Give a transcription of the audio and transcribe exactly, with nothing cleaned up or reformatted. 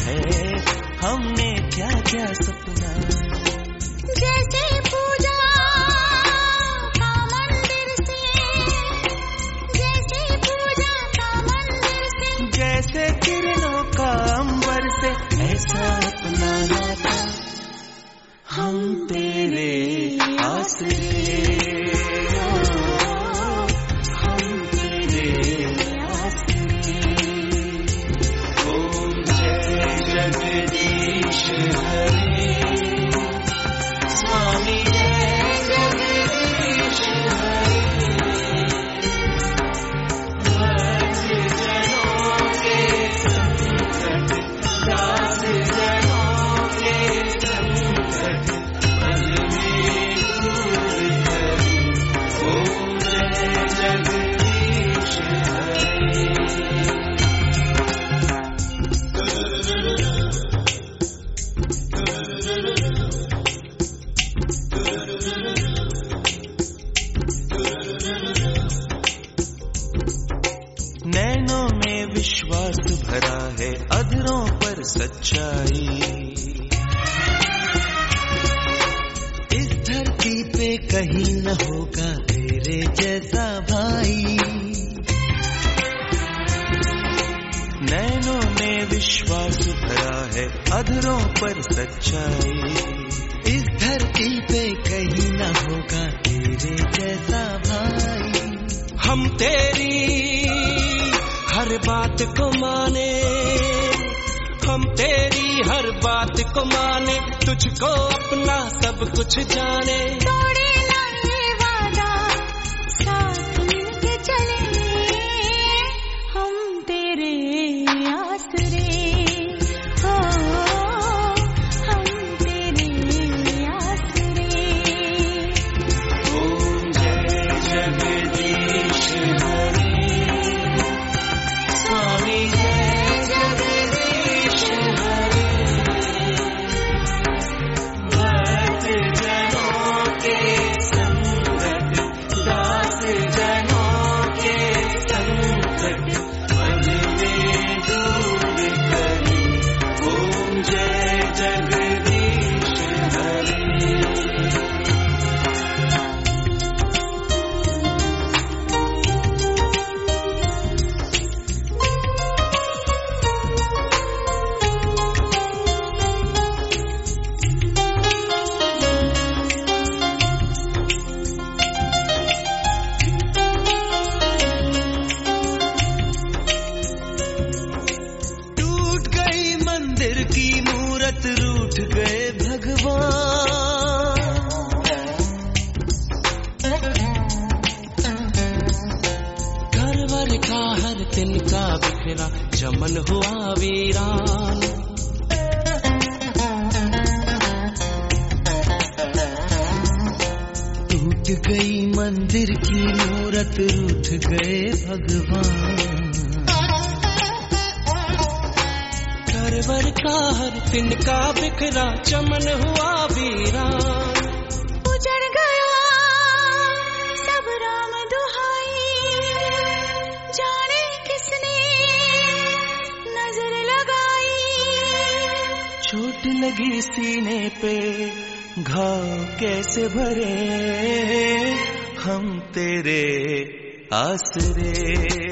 है हमने क्या क्या सपना। जैसे पूजा का मंदिर से, जैसे पूजा का मंदिर से, जैसे किरणों का अंबर से, ऐसा अपना नाता हम तेरे आसरे। नैनों में विश्वास भरा है, अधरों पर सच्चाई। इस धरती पे कहीं न होगा तेरे जैसा भाई। नैनों में विश्वास भरा है, अधरों पर सच्चाई। इस धरती पे कहीं न होगा तेरे जैसा भाई। हम तेरी हर बात को माने, हम तेरी हर बात को माने, तुझको अपना सब कुछ जाने। तोड़े ना ये वादा, साथ मिलके चले, हम तेरे आसरे, हो हम तेरे आसरे। ओम जय जगदीश हरे, स्वामी जय जगदीश हरे। भक्त जनों के संकट, दास जनों के संकट, पल में दूर करी। ओम जय जगदीश हरे। टूट गई मंदिर की मूरत, रूठ गए भगवान। घर वर का हर तिनका बिखरा, चमन हुआ वीरान। टूट गई मंदिर की मूरत, रूठ गए भगवान। घर का हर तिनका बिखरा, चमन हुआ वीरान। उजड़ गया सब राम दुहाई, जाने किसने नजर लगाई। चोट लगी सीने पे, घाव कैसे भरे, हम तेरे आसरे।